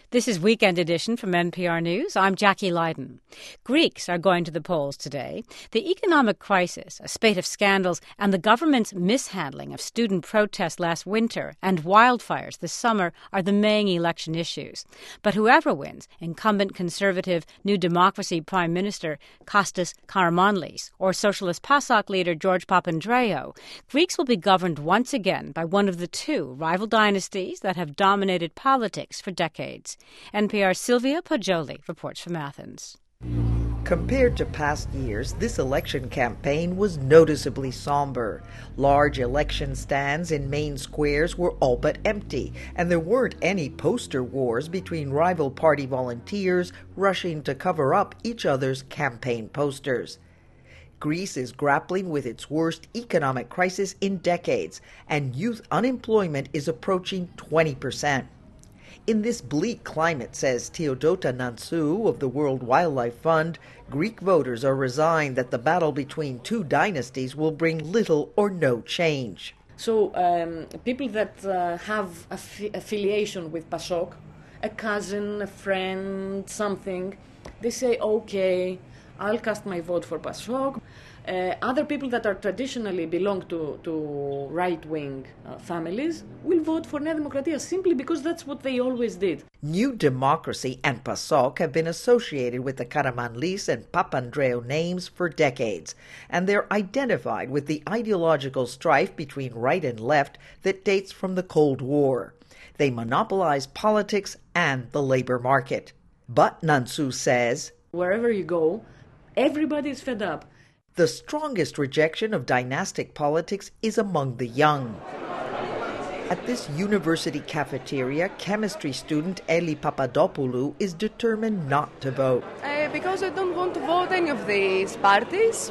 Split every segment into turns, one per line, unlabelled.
This is Weekend Edition from NPR News. I'm Jackie Leiden. Greeks are going to the polls today. The economic crisis, a spate of scandals, and the government's mishandling of student protests last winter and wildfires this summer are the main election issues. But whoever wins, incumbent Conservative New Democracy Prime Minister Kostas Karamanlis or Socialist PASOK leader George Papandreou, Greeks will be governed once again by one of the two rival dynasties that have dominated politics for decades. NPR's Sylvia Poggioli reports from Athens.
Compared to past years, this election campaign was noticeably somber. Large election stands in main squares were all but empty, and there weren't any poster wars between rival party volunteers rushing to cover up each other's campaign posters. Greece is grappling with its worst economic crisis in decades, and youth unemployment is approaching 20%. In this bleak climate, says Theodota Nansou of the World Wildlife Fund, Greek voters are resigned that the battle between two dynasties will bring little or no change.
So people that have affiliation with PASOK, a cousin, a friend, something, they say, okay, I'll cast my vote for PASOK. Other people that are traditionally belong to right-wing families will vote for Nea Demokratia simply because that's what they always did.
New Democracy and PASOK have been associated with the Karamanlis and Papandreou names for decades, and they're identified with the ideological strife between right and left that dates from the Cold War. They monopolize politics and the labor market. But Nansou says,
wherever you go, everybody is fed up.
The strongest rejection of dynastic politics is among the young. At this university cafeteria, chemistry student Eli Papadopoulou is determined not to vote.
Because I don't want to vote any of these parties.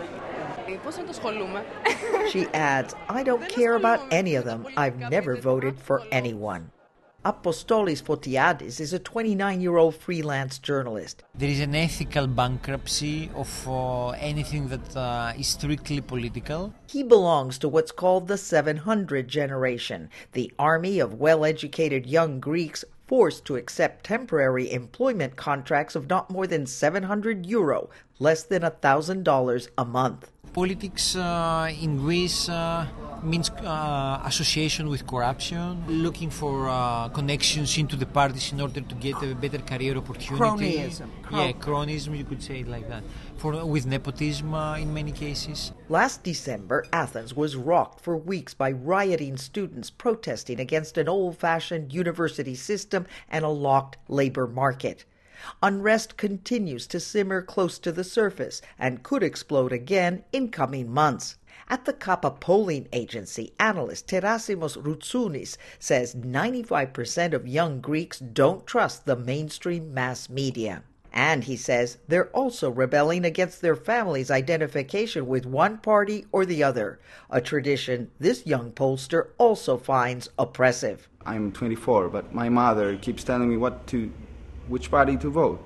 She adds, I don't care about any of them. I've never voted for anyone. Apostolis Fotiadis is a 29-year-old freelance journalist.
There is an ethical bankruptcy of anything that is strictly political.
He belongs to what's called the 700 generation, the army of well-educated young Greeks forced to accept temporary employment contracts of not more than €700, less than $1,000 a month.
Politics in Greece means association with corruption, looking for connections into the parties in order to get a better career opportunity.
Cronyism.
Cronyism, you could say it like that. With nepotism in many cases.
Last December, Athens was rocked for weeks by rioting students protesting against an old-fashioned university system and a locked labor market. Unrest continues to simmer close to the surface and could explode again in coming months. At the Kappa polling agency, analyst Terasimos Routsounis says 95% of young Greeks don't trust the mainstream mass media. And he says they're also rebelling against their family's identification with one party or the other, a tradition this young pollster also finds oppressive.
I'm 24, but my mother keeps telling me which party to vote.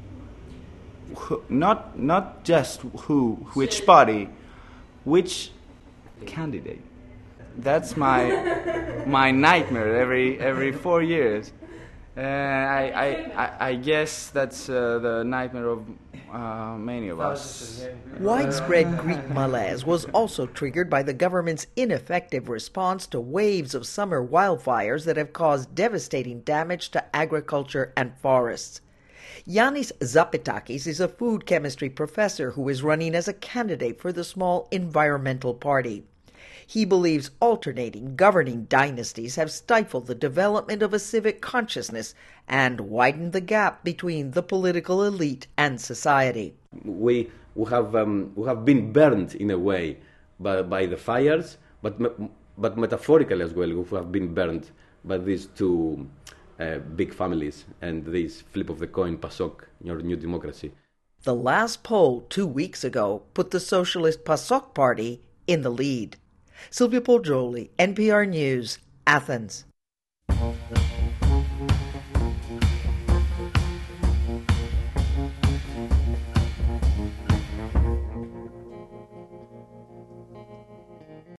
Not just which party, which candidate. That's my nightmare every 4 years. I guess that's the nightmare of many of us.
Widespread Greek malaise was also triggered by the government's ineffective response to waves of summer wildfires that have caused devastating damage to agriculture and forests. Yannis Zapetakis is a food chemistry professor who is running as a candidate for the small Environmental Party. He believes alternating governing dynasties have stifled the development of a civic consciousness and widened the gap between the political elite and society.
We have been burned in a way by the fires, but metaphorically as well, we have been burned by these two big families and this flip of the coin, PASOK, your New Democracy.
The last poll 2 weeks ago put the Socialist PASOK party in the lead. Sylvia Poggioli, NPR News, Athens.